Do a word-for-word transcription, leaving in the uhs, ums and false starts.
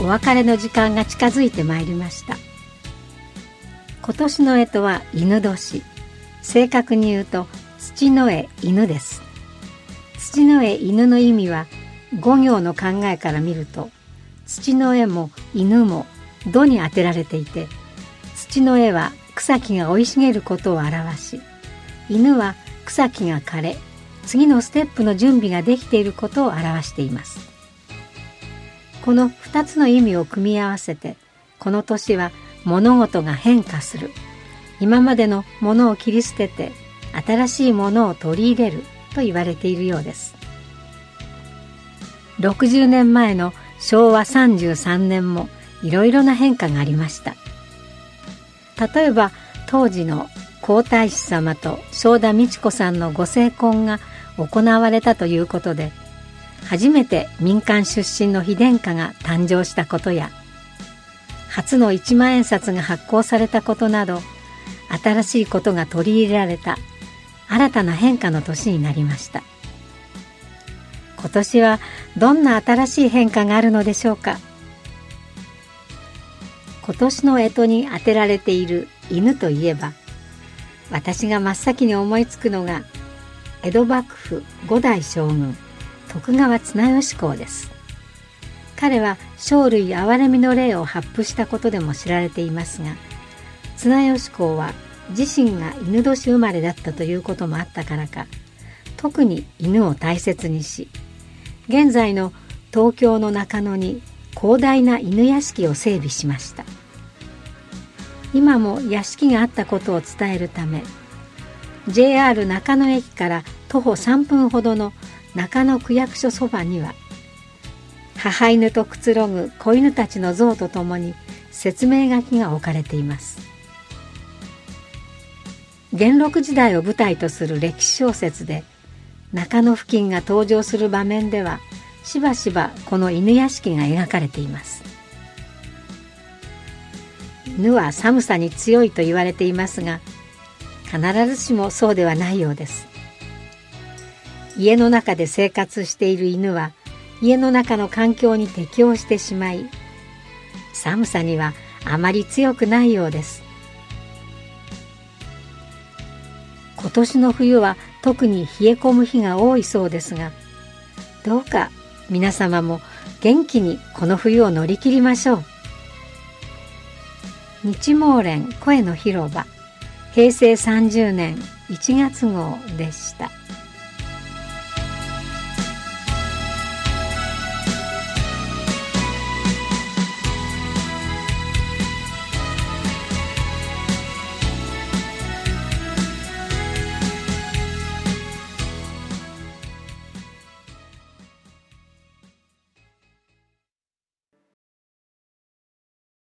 別れの時間が近づいてまいりました。今年の干支は犬年、正確に言うと土の絵犬です。土の絵犬の意味は五行の考えから見ると、土の絵も犬も土に当てられていて、土の絵は草木が生い茂ることを表し、犬は草木が枯れ、次のステップの準備ができていることを表しています。この二つの意味を組み合わせて、この年は物事が変化する、今までのものを切り捨てて新しいものを取り入れると言われているようです。ろくじゅうねんまえのしょうわさんじゅうさんねんもいろいろな変化がありました。例えば当時の皇太子様と正田美智子さんのご成婚が行われたということで、初めて民間出身の妃殿下が誕生したことや、初の一万円札が発行されたことなど、新しいことが取り入れられた新たな変化の年になりました。今年はどんな新しい変化があるのでしょうか。今年の干支に当てられている犬といえば、私が真っ先に思いつくのが江戸幕府五代将軍徳川綱吉公です。彼は生類憐れみの令を発布したことでも知られていますが、綱吉公は自身が犬年生まれだったということもあったからか、特に犬を大切にし、現在の東京の中野に広大な犬屋敷を整備しました。今も屋敷があったことを伝えるため、 ジェイアール 中野駅から徒歩さんぷんほどの中野区役所そばには、母犬とくつろぐ子犬たちの像とともに説明書きが置かれています。元禄時代を舞台とする歴史小説で、中野付近が登場する場面ではしばしばこの犬屋敷が描かれています。犬は寒さに強いと言われていますが、必ずしもそうではないようです。家の中で生活している犬は家の中の環境に適応してしまい、寒さにはあまり強くないようです。今年の冬は特に冷え込む日が多いそうですが、どうか皆様も元気にこの冬を乗り切りましょう。日毛連声の広場、へいせいさんじゅうねんいちがつごうでした。